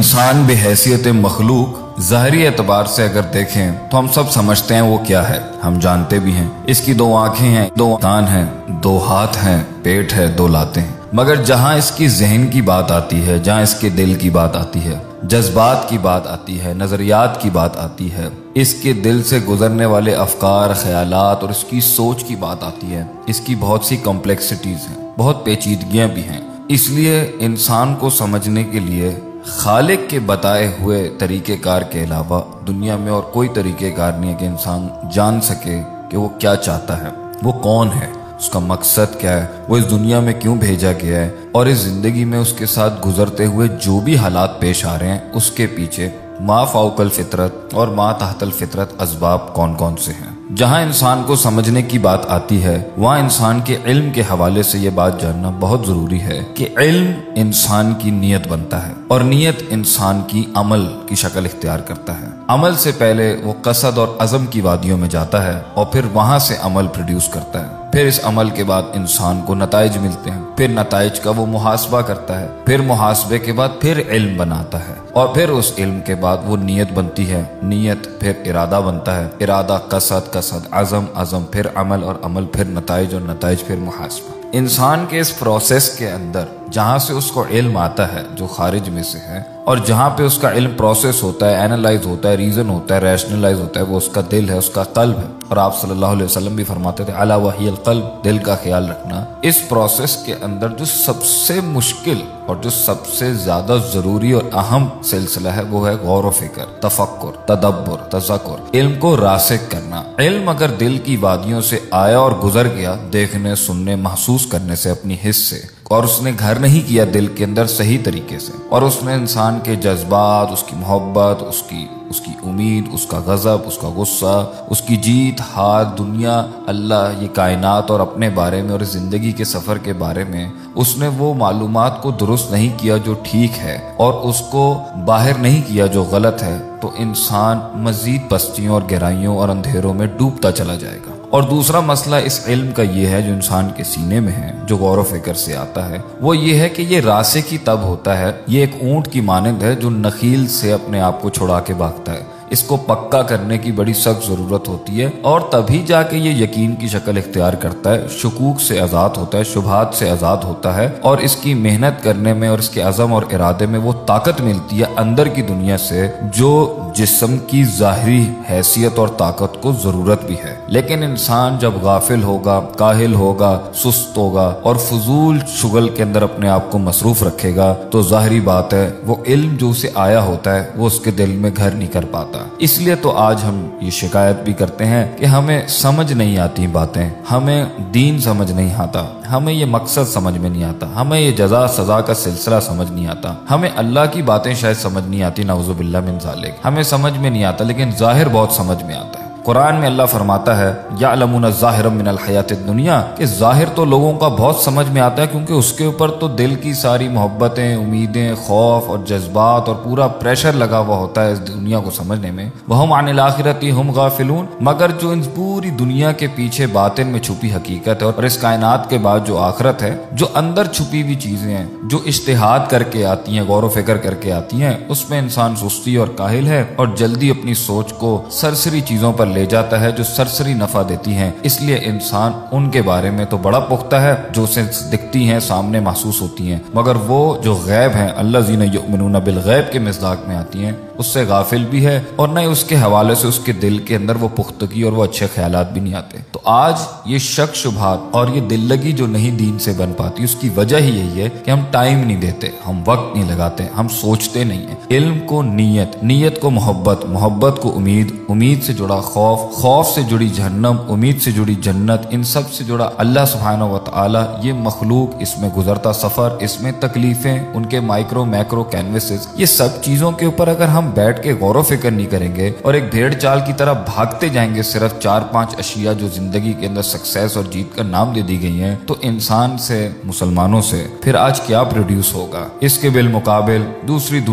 انسان بحیثیت مخلوق ظاہری اعتبار سے اگر دیکھیں تو ہم سب سمجھتے ہیں وہ کیا ہے، ہم جانتے بھی ہیں اس کی 2 آنکھیں ہیں، 2 کان ہیں، 2 ہاتھ ہیں، پیٹ ہے، 2 لاتیں ہیں۔ مگر جہاں اس کی ذہن کی بات آتی ہے، جہاں اس کے دل کی بات آتی ہے، جذبات کی بات آتی ہے، نظریات کی بات آتی ہے، اس کے دل سے گزرنے والے افکار، خیالات اور اس کی سوچ کی بات آتی ہے، اس کی بہت سی کمپلیکسٹیز ہیں، بہت پیچیدگیاں بھی ہیں۔ اس لیے انسان کو سمجھنے کے لیے خالق کے بتائے ہوئے طریقہ کار کے علاوہ دنیا میں اور کوئی طریقہ کار نہیں ہے کہ انسان جان سکے کہ وہ کیا چاہتا ہے، وہ کون ہے، اس کا مقصد کیا ہے، وہ اس دنیا میں کیوں بھیجا گیا ہے، اور اس زندگی میں اس کے ساتھ گزرتے ہوئے جو بھی حالات پیش آ رہے ہیں اس کے پیچھے ما فوق الفطرت اور ما تحت الفطرت اسباب کون کون سے ہیں۔ جہاں انسان کو سمجھنے کی بات آتی ہے وہاں انسان کے علم کے حوالے سے یہ بات جاننا بہت ضروری ہے کہ علم انسان کی نیت بنتا ہے اور نیت انسان کی عمل کی شکل اختیار کرتا ہے۔ عمل سے پہلے وہ قصد اور عزم کی وادیوں میں جاتا ہے اور پھر وہاں سے عمل پروڈیوس کرتا ہے، پھر اس عمل کے بعد انسان کو نتائج ملتے ہیں، پھر نتائج کا وہ محاسبہ کرتا ہے، پھر محاسبے کے بعد پھر علم بناتا ہے اور پھر اس علم کے بعد وہ نیت بنتی ہے، نیت پھر ارادہ بنتا ہے، ارادہ قصد، قصد عزم، عزم پھر عمل اور عمل پھر نتائج اور نتائج پھر محاسبہ۔ انسان کے اس پروسیس کے اندر جہاں سے اس کو علم آتا ہے جو خارج میں سے ہے، اور جہاں پہ اس کا علم پروسیس ہوتا ہے، اینالائز ہوتا ہے، ریزن ہوتا ہے، ریشنلائز ہوتا ہے، وہ اس کا دل ہے، اس کا قلب ہے۔ اور آپ صلی اللہ علیہ وسلم بھی فرماتے تھے الا وہی القلب، دل کا خیال رکھنا۔ اس پروسیس کے اندر جو سب سے مشکل اور جو سب سے زیادہ ضروری اور اہم سلسلہ ہے وہ ہے غور و فکر، تفکر، تدبر، تذکر، علم کو راسخ کرنا۔ علم اگر دل کی وادیوں سے آیا اور گزر گیا، دیکھنے، سننے، محسوس کرنے سے، اپنی حس سے، اور اس نے گھر نہیں کیا دل کے اندر صحیح طریقے سے، اور اس نے انسان کے جذبات، اس کی محبت، اس کی امید، اس کا غضب، اس کا غصہ، اس کی جیت ہار، دنیا، اللہ، یہ کائنات اور اپنے بارے میں اور زندگی کے سفر کے بارے میں اس نے وہ معلومات کو درست نہیں کیا جو ٹھیک ہے اور اس کو باہر نہیں کیا جو غلط ہے، تو انسان مزید پستیوں اور گہرائیوں اور اندھیروں میں ڈوبتا چلا جائے گا۔ اور دوسرا مسئلہ اس علم کا یہ ہے جو انسان کے سینے میں ہے، جو غور و فکر سے آتا ہے، وہ یہ ہے کہ یہ راسخ ہی تب ہوتا ہے، یہ ایک اونٹ کی مانند ہے جو نخیل سے اپنے آپ کو چھڑا کے بھاگتا ہے۔ اس کو پکا کرنے کی بڑی سخت ضرورت ہوتی ہے اور تبھی جا کے یہ یقین کی شکل اختیار کرتا ہے، شکوک سے آزاد ہوتا ہے، شبہات سے آزاد ہوتا ہے، اور اس کی محنت کرنے میں اور اس کے عزم اور ارادے میں وہ طاقت ملتی ہے اندر کی دنیا سے جو جسم کی ظاہری حیثیت اور طاقت کو ضرورت بھی ہے۔ لیکن انسان جب غافل ہوگا، کاہل ہوگا، سست ہوگا اور فضول شغل کے اندر اپنے آپ کو مصروف رکھے گا تو ظاہری بات ہے وہ علم جو اسے آیا ہوتا ہے وہ اس کے دل میں گھر نہیں کر پاتا۔ اس لیے تو آج ہم یہ شکایت بھی کرتے ہیں کہ ہمیں سمجھ نہیں آتی باتیں، ہمیں دین سمجھ نہیں آتا، ہمیں یہ مقصد سمجھ میں نہیں آتا، ہمیں یہ جزا سزا کا سلسلہ سمجھ نہیں آتا، ہمیں اللہ کی باتیں شاید سمجھ نہیں آتی، نعوذ باللہ من ذالک، ہمیں سمجھ میں نہیں آتا، لیکن ظاہر بہت سمجھ میں آتا ہے۔ قرآن میں اللہ فرماتا ہے یعلمون ظاہرا من الحیات الدنیا، کہ ظاہر تو لوگوں کا بہت سمجھ میں آتا ہے کیونکہ اس کے اوپر تو دل کی ساری محبتیں، امیدیں، خوف اور جذبات اور پورا پریشر لگا ہوا ہوتا ہے اس دنیا کو سمجھنے میں۔ وہم عن الآخرۃ ہم غافلون، مگر جو ان پوری دنیا کے پیچھے باطن میں چھپی حقیقت ہے اور اس کائنات کے بعد جو آخرت ہے، جو اندر چھپی ہوئی چیزیں ہیں، جو اجتہاد کر کے آتی ہیں، غور و فکر کر کے آتی ہیں، اس میں انسان سستی اور کاہل ہے اور جلدی اپنی سوچ کو سرسری چیزوں پر لے جاتا ہے جو سرسری نفع دیتی ہیں۔ اس لیے انسان ان کے بارے میں تو بڑا پختہ ہے جو اسے دکھتی ہیں، سامنے محسوس ہوتی ہیں، مگر وہ جو غیب ہیں، الذین یؤمنون بالغیب کے مصداق میں آتی ہیں، اس سے غافل بھی ہے اور نہ اس کے حوالے سے اس کے دل کے اندر وہ پختگی اور وہ اچھے خیالات بھی نہیں آتے۔ تو آج یہ شک شبہات اور یہ دل لگی جو نہیں دین سے بن پاتی، اس کی وجہ ہی یہی ہے کہ ہم ٹائم نہیں دیتے، ہم وقت نہیں لگاتے، ہم سوچتے نہیں ہیں۔ علم کو نیت، نیت کو محبت، محبت کو امید، امید سے جڑا خوف، خوف سے جڑی جہنم، امید سے جڑی جنت، ان سب سے جڑا اللہ سبحانہ و تعالی، یہ مخلوق، اس میں گزرتا سفر، اس میں تکلیفیں، ان کے مائکرو میکرو کینوسز، یہ سب چیزوں کے اوپر اگر ہم بیٹھ کے غور و فکر نہیں کریں گے اور ایک بھیڑ چال کی طرح بھاگتے جائیں گے صرف 4-5 اشیاء جو زندگی کے اندر سکسیس اور جیت کا نام دے دی گئی ہیں، تو انسان سے، مسلمانوں سے پھر آج کیا پروڈیوس ہوگا؟ اس کے بالمقابل دوسری دنیا اور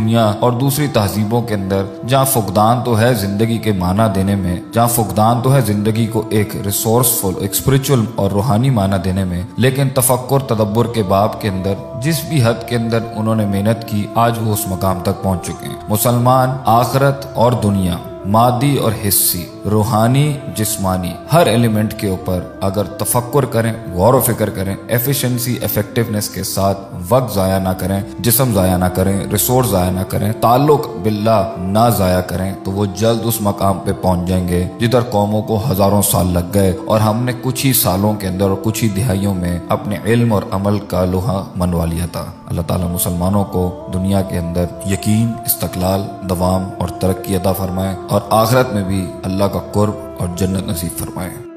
اور دوسری تہذیبوں کے اندر جہاں فقدان تو ہے زندگی کے معنی دینے میں، جہاں فقدان تو ہے زندگی کو ایک ریسورسفل، ایک اسپرچل اور روحانی معنی دینے میں، لیکن تفکر تدبر کے باب کے اندر جس بھی حد کے اندر انہوں نے محنت کی آج وہ اس مقام تک پہنچ چکے ہیں۔ مسلمان آخرت اور دنیا، مادی اور حصی، روحانی جسمانی، ہر ایلیمنٹ کے اوپر اگر تفکر کریں، غور و فکر کریں، ایفیشنسی ایفیکٹونیس کے ساتھ وقت ضائع نہ کریں، جسم ضائع نہ کریں، ریسورس ضائع نہ کریں، تعلق باللہ نہ ضائع کریں، تو وہ جلد اس مقام پہ پہنچ جائیں گے جدھر قوموں کو ہزاروں سال لگ گئے اور ہم نے کچھ ہی سالوں کے اندر اور کچھ ہی دہائیوں میں اپنے علم اور عمل کا لوہا منوا لیا تھا۔ اللہ تعالیٰ مسلمانوں کو دنیا کے اندر یقین، استقلال، دوام اور ترقی عطا فرمائے اور آخرت میں بھی اللہ کا قرب اور جنت نصیب فرمائے۔